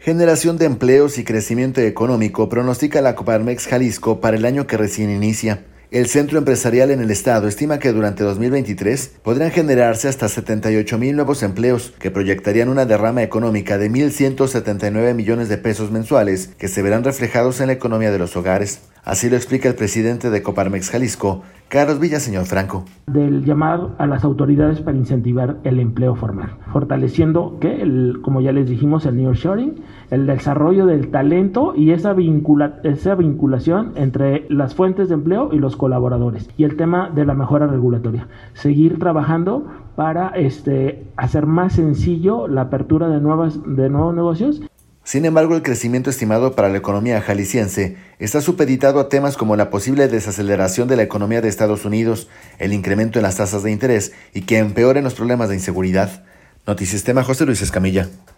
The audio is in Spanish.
Generación de empleos y crecimiento económico pronostica la Coparmex Jalisco para el año que recién inicia. El centro empresarial en el estado estima que durante 2023 podrían generarse hasta 78,000 nuevos empleos, que proyectarían una derrama económica de 1,179 millones de pesos mensuales, que se verán reflejados en la economía de los hogares. Así lo explica el presidente de Coparmex Jalisco, Carlos Villaseñor Franco. Del llamado a las autoridades para incentivar el empleo formal, fortaleciendo como ya les dijimos, el nearshoring, el desarrollo del talento y esa vinculación entre las fuentes de empleo y los colaboradores, y el tema de la mejora regulatoria. Seguir trabajando para hacer más sencillo la apertura de nuevos negocios. Sin embargo, el crecimiento estimado para la economía jalisciense está supeditado a temas como la posible desaceleración de la economía de Estados Unidos, el incremento en las tasas de interés y que empeoren los problemas de inseguridad. Notisistema, José Luis Escamilla.